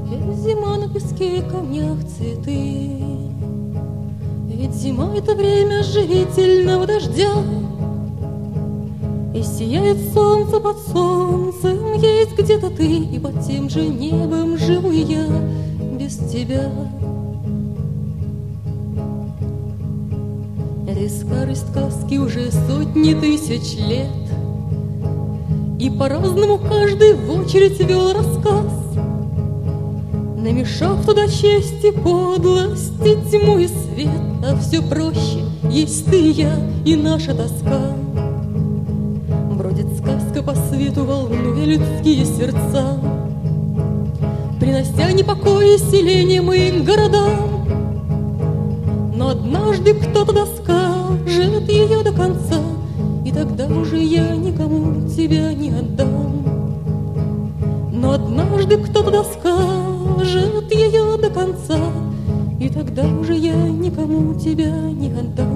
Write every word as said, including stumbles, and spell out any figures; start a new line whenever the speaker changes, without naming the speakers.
Ведь зима на песке и камнях цветы. Ведь зима — это время живительного дождя. И сияет солнце под солнцем, есть где-то ты, и под тем же небом живу я без тебя. Этой старой сказки уже сотни тысяч лет, и по-разному каждый в очередь вел рассказ, намешав туда честь и подлость, и тьму и свет. А все проще есть ты и я, и наша тоска. Бродит сказка по свету, волнуя людские сердца, принося непокой и селение моим городам. Но однажды кто-то доскажет ее до конца, и тогда уже я никому тебя не отдам. Но однажды кто-то доскажет ее до конца, и тогда уже я никому тебя не отдам.